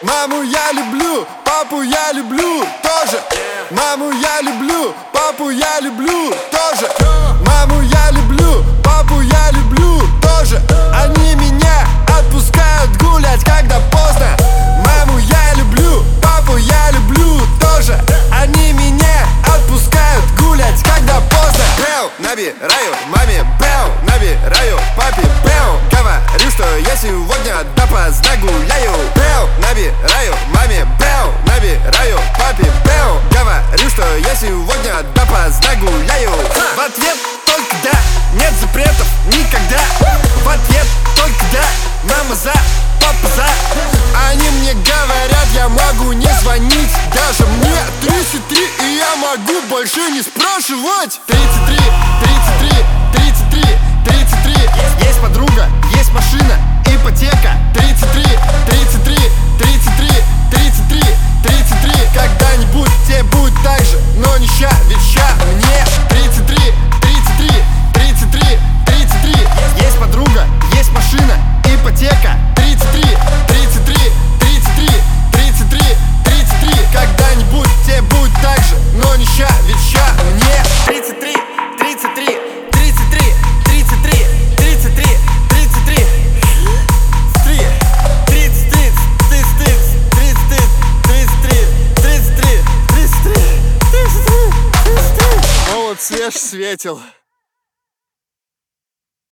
Маму я люблю, папу я люблю тоже. Маму я люблю, папу я люблю тоже. Маму я люблю, папу я люблю тоже. Они меня отпускают гулять, когда поздно. Маму я люблю, папу я люблю тоже. Они меня отпускают гулять, когда поздно. Бэу, набираю маме, бэу, набираю папе, бэу. Говорю, что я сегодня допоздна гуляю. Бэу, набираю маме, бэу, набираю папе, бэу. Говорю, что я сегодня допоздна гуляю. В ответ только да, нет запретов никогда. В ответ только да, мама за, папа за. Они мне говорят, я могу не звонить. Даже мне 33, и я могу больше не спрашивать. 33, 33, 33, 33. Есть подруга, есть машина, ипотека. 33, 33, 33, 33, 33. Когда-нибудь тебе будет так же, но не ща, ведь ща мне 33, 33, 33, 33. Есть подруга, есть машина, ипотека. 33, 33, 33, 33, 33. Когда-нибудь тебе будет так же, но не ща, ведь ща мне 33, 33, 33, 33, 33, 33, 33, 33. Молод свеж светил.